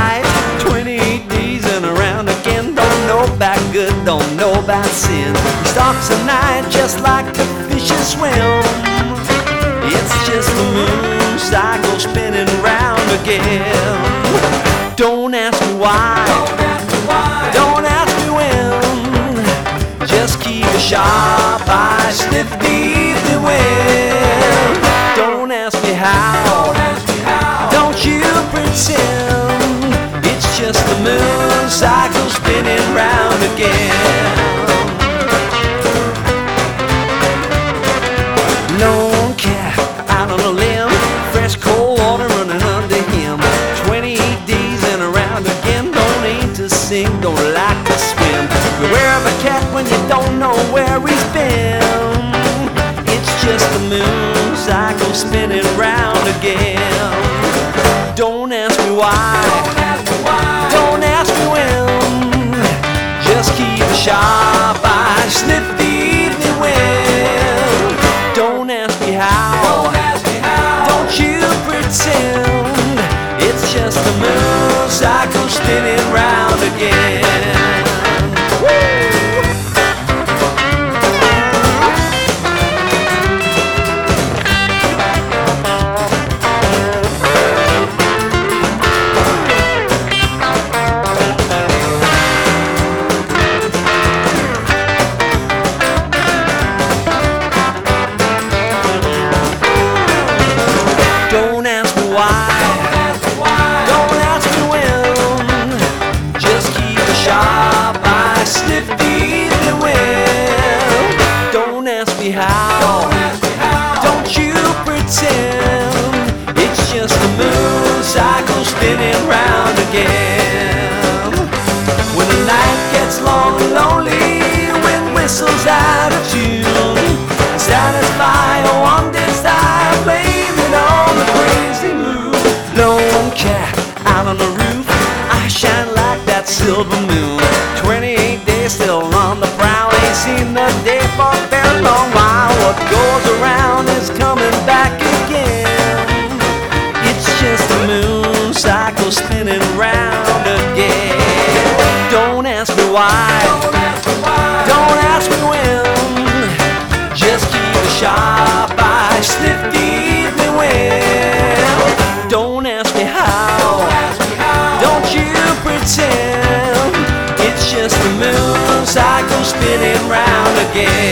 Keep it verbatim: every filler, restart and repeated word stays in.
life. Twenty-eight days and around again. Don't know about good, don't know about sin. He stalks the night just like the fishes swim. It's just the moon cycle spinning round again. Don't ask me why, don't ask me when. Just keep a sharp eye, sniff the evening wind. Don't ask me how, don't you pretend. It's just the moon cycle spinning round again. Lone cat out on a limb, fresh cold water running under him. Twenty-eight days and around again. Don't aim to sing, don't like to swim. Beware of a cat when you don't know where he's been. It's just the moon cycle spinning round again. Don't ask me why, don't ask me when. Just keep a sharp eye, sniff the evening wind. Don't ask me how, don't you pretend. It's just the moon cycle spinning round again. Don't ask me why, don't ask me when. Just keep a sharp eye, sniff the evening wind. Don't ask me how, don't you pretend. It's just the moon cycle spinning round again. When the night gets long and lonely, wind whistles out of tune, satisfy a one desire, blame it on the crazy moon. Lone cat out on the roof, I shine like that silver moon. Twenty-eight days still on the prowl, ain't seen the day for a very long while. What goes around is coming back again. It's just the moon cycle spinning round again. Don't ask me why, don't ask me when. Just keep a sharp eye, sniff the evening wind. Don't ask me how, don't you pretend. It's just the moon cycle spinning round again.